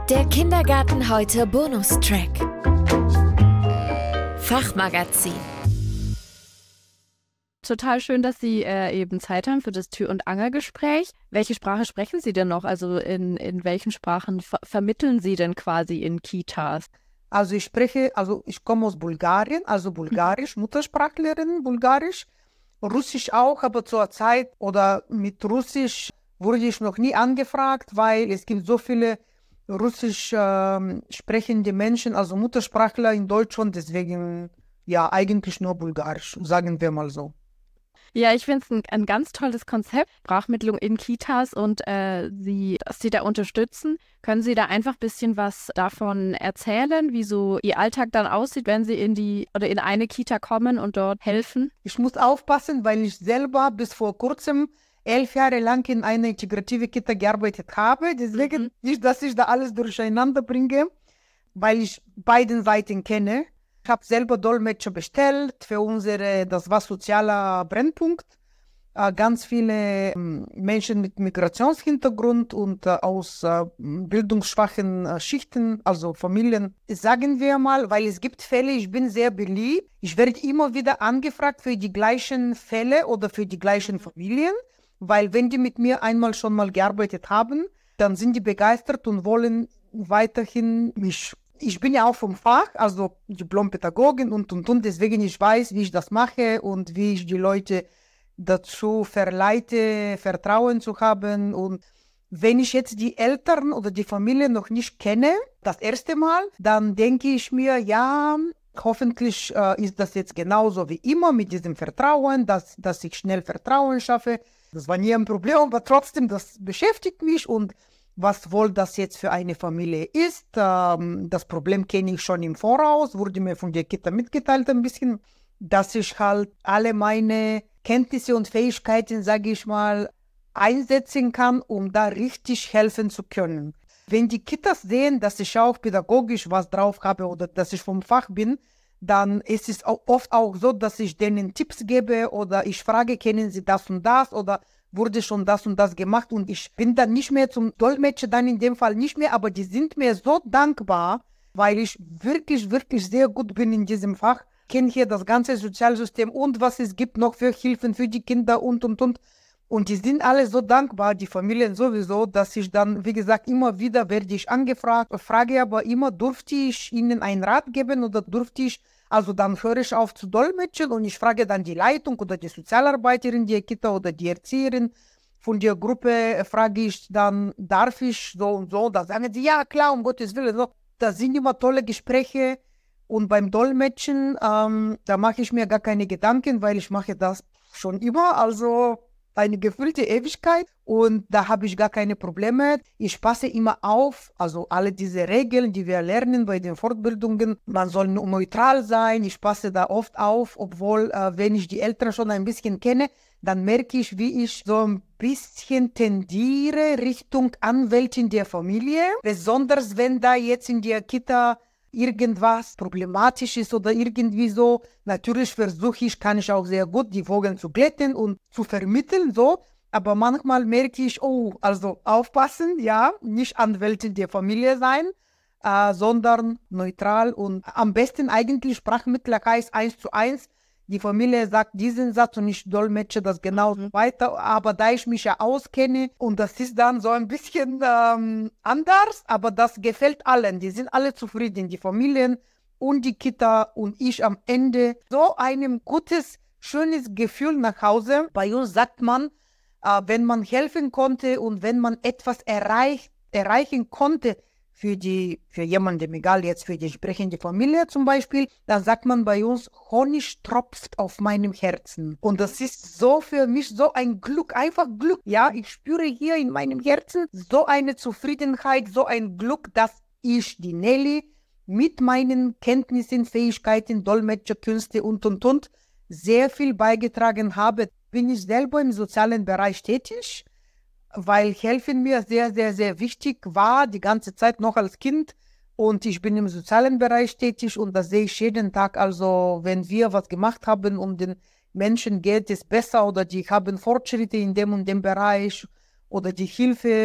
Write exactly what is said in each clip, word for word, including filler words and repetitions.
Der Kindergarten heute Bonustrack. Fachmagazin. Total schön, dass Sie äh, eben Zeit haben für das Tür- und Angelgespräch. Welche Sprache sprechen Sie denn noch? Also in, in welchen Sprachen ver- vermitteln Sie denn quasi in Kitas? Also ich spreche, also ich komme aus Bulgarien, also Bulgarisch, Muttersprachlerin Bulgarisch, Russisch auch, aber zur Zeit oder mit Russisch wurde ich noch nie angefragt, weil es gibt so viele russisch ähm, sprechende Menschen, also Muttersprachler in Deutschland, deswegen ja eigentlich nur Bulgarisch, sagen wir mal so. Ja, ich finde es ein, ein ganz tolles Konzept, Sprachmittlung in Kitas und äh, Sie, dass Sie da unterstützen. Können Sie da einfach ein bisschen was davon erzählen, wie so Ihr Alltag dann aussieht, wenn Sie in die oder in eine Kita kommen und dort helfen? Ich muss aufpassen, weil ich selber bis vor kurzem elf Jahre lang in einer integrative Kita gearbeitet habe. Deswegen Mhm. nicht, dass ich da alles durcheinander bringe, weil ich beiden Seiten kenne. Ich habe selber Dolmetscher bestellt für unsere, das war sozialer Brennpunkt. Äh, ganz viele ähm, Menschen mit Migrationshintergrund und äh, aus äh, bildungsschwachen äh, Schichten, also Familien, sagen wir mal, weil es gibt Fälle, ich bin sehr beliebt. Ich werde immer wieder angefragt für die gleichen Fälle oder für die gleichen Familien, weil wenn die mit mir einmal schon mal gearbeitet haben, dann sind die begeistert und wollen weiterhin mich. Ich bin ja auch vom Fach, also Diplompädagogin und, und, und, deswegen ich weiß, wie ich das mache und wie ich die Leute dazu verleite, Vertrauen zu haben. Und wenn ich jetzt die Eltern oder die Familie noch nicht kenne, das erste Mal, dann denke ich mir, ja, hoffentlich äh, ist das jetzt genauso wie immer mit diesem Vertrauen, dass, dass ich schnell Vertrauen schaffe. Das war nie ein Problem, aber trotzdem, das beschäftigt mich und was wohl das jetzt für eine Familie ist. Ähm, das Problem kenne ich schon im Voraus, wurde mir von der Kita mitgeteilt ein bisschen, dass ich halt alle meine Kenntnisse und Fähigkeiten, sage ich mal, einsetzen kann, um da richtig helfen zu können. Wenn die Kitas sehen, dass ich auch pädagogisch was drauf habe oder dass ich vom Fach bin, dann ist es auch oft auch so, dass ich denen Tipps gebe oder ich frage, kennen Sie das und das oder wurde schon das und das gemacht und ich bin dann nicht mehr zum Dolmetscher, dann in dem Fall nicht mehr, aber die sind mir so dankbar, weil ich wirklich, wirklich sehr gut bin in diesem Fach, kenne hier das ganze Sozialsystem und was es gibt noch für Hilfen für die Kinder und, und, und. Und die sind alle so dankbar, die Familien sowieso, dass ich dann, wie gesagt, immer wieder werde ich angefragt, frage aber immer, durfte ich ihnen einen Rat geben oder durfte ich, also dann höre ich auf zu dolmetschen und ich frage dann die Leitung oder die Sozialarbeiterin der Kita oder die Erzieherin von der Gruppe, frage ich dann, darf ich so und so, da sagen sie, ja klar, um Gottes Willen, so. Das sind immer tolle Gespräche und beim Dolmetschen, ähm, da mache ich mir gar keine Gedanken, weil ich mache das schon immer, also eine gefüllte Ewigkeit und da habe ich gar keine Probleme. Ich passe immer auf, also alle diese Regeln, die wir lernen bei den Fortbildungen, man soll neutral sein, ich passe da oft auf, obwohl, äh, wenn ich die Eltern schon ein bisschen kenne, dann merke ich, wie ich so ein bisschen tendiere Richtung Anwältin der Familie, besonders wenn da jetzt in der Kita irgendwas problematisch ist oder irgendwie so. Natürlich versuche ich, kann ich auch sehr gut die Vogel zu glätten und zu vermitteln, so. Aber manchmal merke ich, oh, also aufpassen, ja, nicht Anwältin der Familie sein, äh, sondern neutral und am besten eigentlich Sprachmittler heißt eins zu eins. Die Familie sagt diesen Satz und ich dolmetsche das genauso mhm. weiter. Aber da ich mich ja auskenne und das ist dann so ein bisschen ähm, anders, aber das gefällt allen. Die sind alle zufrieden, die Familien und die Kita und ich am Ende. So ein gutes, schönes Gefühl nach Hause. Bei uns sagt man, äh, wenn man helfen konnte und wenn man etwas erreicht, erreichen konnte, für die, für jemanden, egal jetzt für die sprechende Familie zum Beispiel, dann sagt man bei uns, Honig tropft auf meinem Herzen. Und das ist so für mich so ein Glück, einfach Glück. Ja, ich spüre hier in meinem Herzen so eine Zufriedenheit, so ein Glück, dass ich, die Nelly, mit meinen Kenntnissen, Fähigkeiten, Dolmetscherkünste und, und, und, sehr viel beigetragen habe. Bin ich selber im sozialen Bereich tätig, weil helfen mir sehr, sehr, sehr wichtig war, die ganze Zeit noch als Kind. Und ich bin im sozialen Bereich tätig und das sehe ich jeden Tag. Also wenn wir was gemacht haben und den Menschen geht es besser oder die haben Fortschritte in dem und dem Bereich oder die Hilfe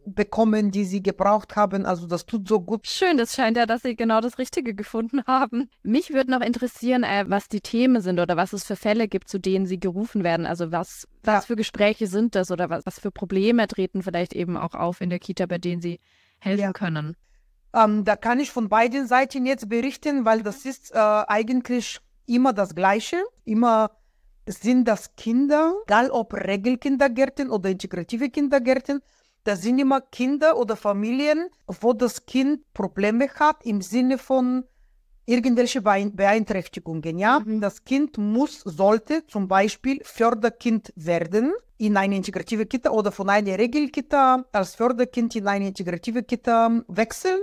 bekommen, die sie gebraucht haben. Also das tut so gut. Schön, das scheint ja, dass Sie genau das Richtige gefunden haben. Mich würde noch interessieren, äh, was die Themen sind oder was es für Fälle gibt, zu denen Sie gerufen werden. Also was, was Ja. für Gespräche sind das oder was, was für Probleme treten vielleicht eben auch auf in der Kita, bei denen Sie helfen Ja. können? Ähm, da kann ich von beiden Seiten jetzt berichten, weil das ist äh, eigentlich immer das Gleiche. Immer sind das Kinder, egal ob Regelkindergärten oder integrative Kindergärten, das sind immer Kinder oder Familien, wo das Kind Probleme hat im Sinne von irgendwelche Beein- Beeinträchtigungen. Ja? Mhm. Das Kind muss, sollte zum Beispiel Förderkind werden in eine integrative Kita oder von einer Regelkita als Förderkind in eine integrative Kita wechseln,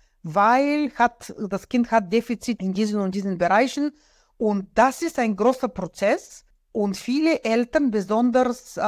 weil hat, das Kind hat Defizit in diesen und diesen Bereichen. Und das ist ein großer Prozess. Und viele Eltern, besonders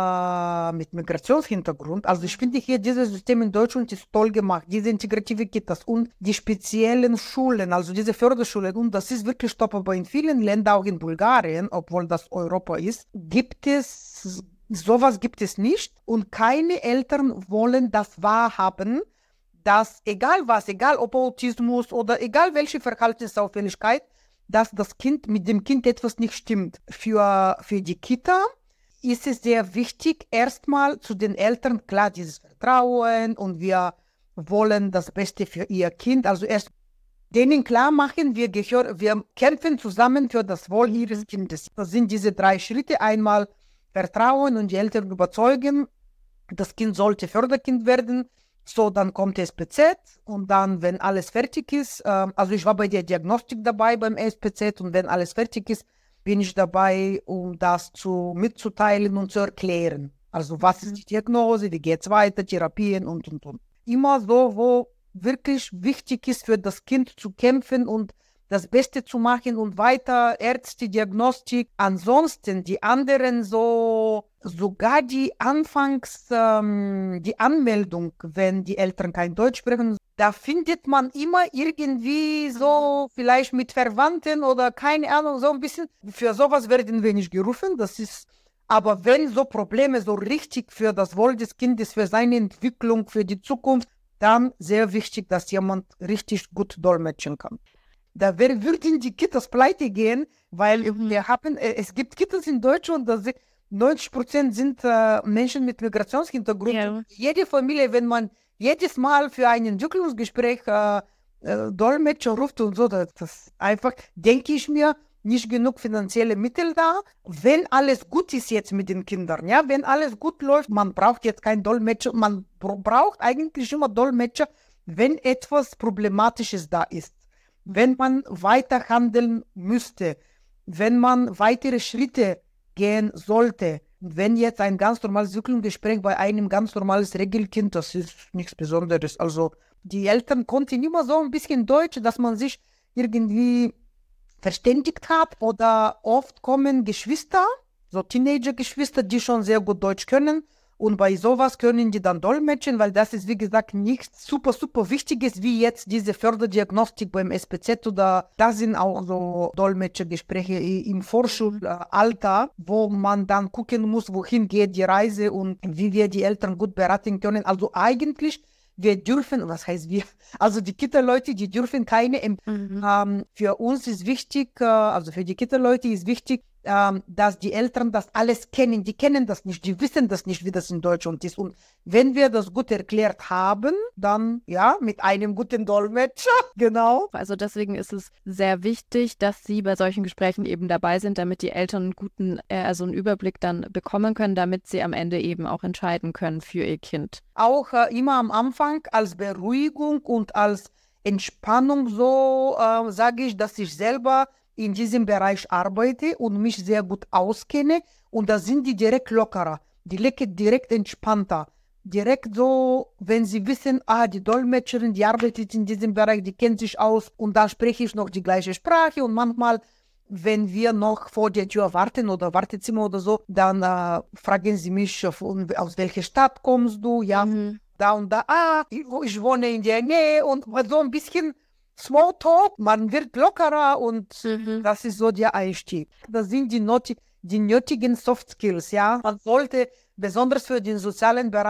äh, mit Migrationshintergrund, also ich finde hier dieses System in Deutschland ist toll gemacht, diese integrative Kitas und die speziellen Schulen, also diese Förderschulen, und das ist wirklich top, aber in vielen Ländern, auch in Bulgarien, obwohl das Europa ist, gibt es, sowas gibt es nicht und keine Eltern wollen das wahrhaben, dass egal was, egal ob Autismus oder egal welche Verhaltensauffälligkeit, dass das Kind mit dem Kind etwas nicht stimmt. Für, für die Kita ist es sehr wichtig, erstmal zu den Eltern, klar, dieses Vertrauen und wir wollen das Beste für ihr Kind. Also erst denen klar machen, wir, gehör, wir kämpfen zusammen für das Wohl ihres Kindes. Das sind diese drei Schritte. Einmal Vertrauen und die Eltern überzeugen, das Kind sollte Förderkind werden. So, dann kommt S P Z und dann, wenn alles fertig ist, äh, also ich war bei der Diagnostik dabei beim S P Z und wenn alles fertig ist, bin ich dabei, um das zu, mitzuteilen und zu erklären. Also was ist die Diagnose, wie geht es weiter, Therapien und, und, und. Immer so, wo wirklich wichtig ist für das Kind zu kämpfen und das Beste zu machen und weiter Ärzte, Diagnostik. Ansonsten die anderen so, sogar die Anfangs, ähm, die Anmeldung, wenn die Eltern kein Deutsch sprechen, da findet man immer irgendwie so, vielleicht mit Verwandten oder keine Ahnung, so ein bisschen. Für sowas werden wir nicht gerufen, das ist, aber wenn so Probleme so richtig für das Wohl des Kindes, für seine Entwicklung, für die Zukunft, dann sehr wichtig, dass jemand richtig gut dolmetschen kann. Da wär, würden die Kitas pleite gehen, weil wir haben, äh, es gibt Kitas in Deutschland, da sind neunzig Prozent sind äh, Menschen mit Migrationshintergrund. Ja. Jede Familie, wenn man jedes Mal für ein Entwicklungsgespräch äh, äh, Dolmetscher ruft und so, das, das einfach, denke ich mir, nicht genug finanzielle Mittel da. Wenn alles gut ist jetzt mit den Kindern, ja, wenn alles gut läuft, man braucht jetzt keinen Dolmetscher, man br- braucht eigentlich immer Dolmetscher, wenn etwas Problematisches da ist. Wenn man weiter handeln müsste, wenn man weitere Schritte gehen sollte, wenn jetzt ein ganz normales Entwicklungsgespräch bei einem ganz normales Regelkind, das ist nichts Besonderes. Also die Eltern konnten immer so ein bisschen Deutsch, dass man sich irgendwie verständigt hat. Oder oft kommen Geschwister, so Teenager-Geschwister, die schon sehr gut Deutsch können. Und bei sowas können die dann dolmetschen, weil das ist, wie gesagt, nichts super, super Wichtiges, wie jetzt diese Förderdiagnostik beim S P Z oder da sind auch so Dolmetschergespräche im Vorschulalter, wo man dann gucken muss, wohin geht die Reise und wie wir die Eltern gut beraten können. Also eigentlich, wir dürfen, was heißt wir, also die Kita-Leute, die dürfen keine, mhm. ähm, für uns ist wichtig, äh, also für die Kita-Leute ist wichtig, ähm, dass die Eltern das alles kennen. Die kennen das nicht, die wissen das nicht, wie das in Deutschland ist. Und wenn wir das gut erklärt haben, dann ja, mit einem guten Dolmetscher, genau. Also deswegen ist es sehr wichtig, dass Sie bei solchen Gesprächen eben dabei sind, damit die Eltern einen guten, äh, also einen Überblick dann bekommen können, damit sie am Ende eben auch entscheiden können für ihr Kind. Auch äh, immer am Anfang als Beruhigung und als Entspannung so äh, sage ich, dass ich selber in diesem Bereich arbeite und mich sehr gut auskenne und da sind die direkt lockerer, die lecken direkt entspannter, direkt so, wenn sie wissen, ah, die Dolmetscherin, die arbeitet in diesem Bereich, die kennt sich aus und dann spreche ich noch die gleiche Sprache und manchmal, wenn wir noch vor der Tür warten oder Wartezimmer oder so, dann äh, fragen sie mich, von, aus welcher Stadt kommst du, ja, mhm. da und da, ah, ich, ich wohne in der Nähe und so ein bisschen Smalltalk, man wird lockerer und mhm. das ist so der Einstieg. Das sind die, noti- die nötigen Soft Skills, ja. Man sollte besonders für den sozialen Bereich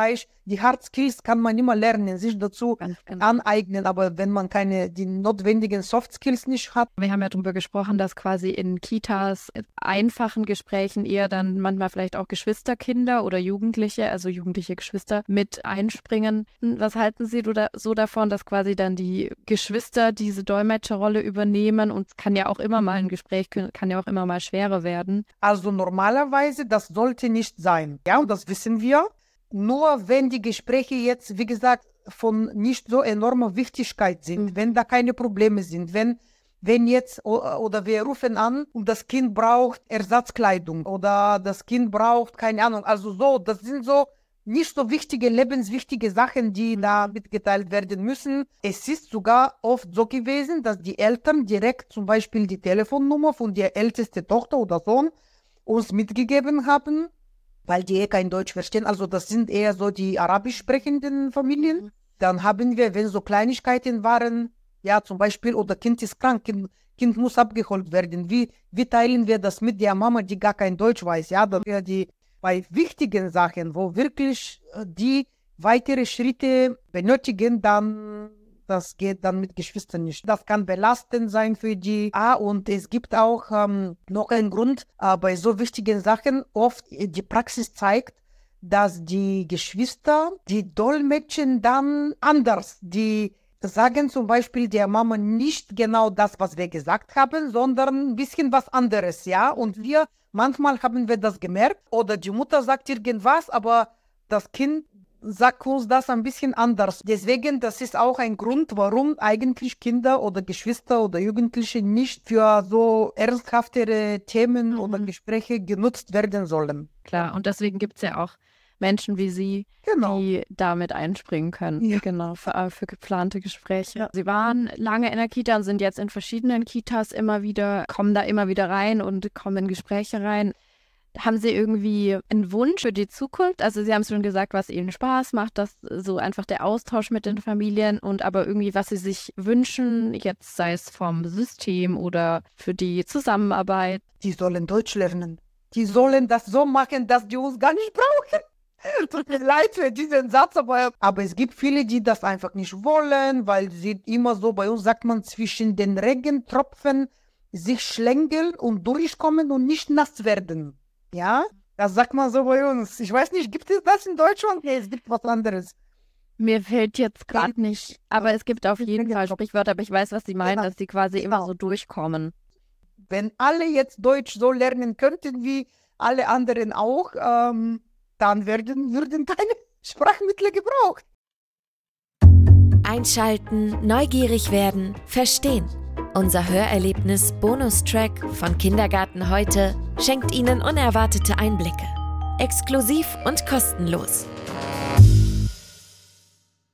die Hard Skills kann man immer lernen, sich dazu Ganz genau. aneignen, aber wenn man keine, die notwendigen Soft Skills nicht hat. Wir haben ja darüber gesprochen, dass quasi in Kitas, in einfachen Gesprächen eher dann manchmal vielleicht auch Geschwisterkinder oder Jugendliche, also jugendliche Geschwister, mit einspringen. Was halten Sie da- so davon, dass quasi dann die Geschwister diese Dolmetscherrolle übernehmen? Und es kann ja auch immer mal ein Gespräch, kann ja auch immer mal schwerer werden. Also normalerweise, das sollte nicht sein. Ja, und das wissen wir. Nur wenn die Gespräche jetzt, wie gesagt, von nicht so enormer Wichtigkeit sind, Mhm. wenn da keine Probleme sind, wenn, wenn jetzt, o- oder wir rufen an und das Kind braucht Ersatzkleidung oder das Kind braucht, keine Ahnung, also so, das sind so nicht so wichtige, lebenswichtige Sachen, die da mitgeteilt werden müssen. Es ist sogar oft so gewesen, dass die Eltern direkt zum Beispiel die Telefonnummer von der ältesten Tochter oder Sohn uns mitgegeben haben, weil die eh kein Deutsch verstehen. Also das sind eher so die arabisch sprechenden Familien. Dann haben wir, wenn so Kleinigkeiten waren, ja zum Beispiel, oder Kind ist krank, Kind, kind muss abgeholt werden. Wie, wie teilen wir das mit der Mama, die gar kein Deutsch weiß? Ja, dann wir die bei wichtigen Sachen, wo wirklich äh, die weitere Schritte benötigen, dann das geht dann mit Geschwistern nicht. Das kann belastend sein für die. Ah, und es gibt auch ähm, noch einen Grund, äh, bei so wichtigen Sachen, oft äh, die Praxis zeigt, dass die Geschwister, die dolmetschen dann anders. Die sagen zum Beispiel der Mama nicht genau das, was wir gesagt haben, sondern ein bisschen was anderes, ja. Und wir, manchmal haben wir das gemerkt, oder die Mutter sagt irgendwas, aber das Kind sagt uns das ein bisschen anders. Deswegen, das ist auch ein Grund, warum eigentlich Kinder oder Geschwister oder Jugendliche nicht für so ernsthaftere Themen Mhm. oder Gespräche genutzt werden sollen. Klar, und deswegen gibt es ja auch Menschen wie Sie, Genau. die damit einspringen können. Ja. Genau, für, äh, für geplante Gespräche. Ja. Sie waren lange in der Kita und sind jetzt in verschiedenen Kitas immer wieder, kommen da immer wieder rein und kommen in Gespräche rein. Haben Sie irgendwie einen Wunsch für die Zukunft? Also Sie haben schon gesagt, was Ihnen Spaß macht, dass so einfach der Austausch mit den Familien und aber irgendwie, was Sie sich wünschen, jetzt sei es vom System oder für die Zusammenarbeit. Die sollen Deutsch lernen. Die sollen das so machen, dass die uns gar nicht brauchen. Tut mir leid für diesen Satz, aber, aber es gibt viele, die das einfach nicht wollen, weil sie immer so, bei uns sagt man, zwischen den Regentropfen sich schlängeln und durchkommen und nicht nass werden. Ja, das sagt man so bei uns. Ich weiß nicht, gibt es das in Deutschland? Nee, es gibt was anderes. Mir fällt jetzt gerade nicht, aber es gibt auf jeden Fall Sprichwörter, aber ich weiß, was Sie meinen, Genau. dass sie quasi immer Genau. so durchkommen. Wenn alle jetzt Deutsch so lernen könnten wie alle anderen auch, ähm, dann werden, würden keine Sprachmittel gebraucht. Einschalten, neugierig werden, verstehen. Unser Hörerlebnis Bonustrack von Kindergarten heute schenkt Ihnen unerwartete Einblicke. Exklusiv und kostenlos.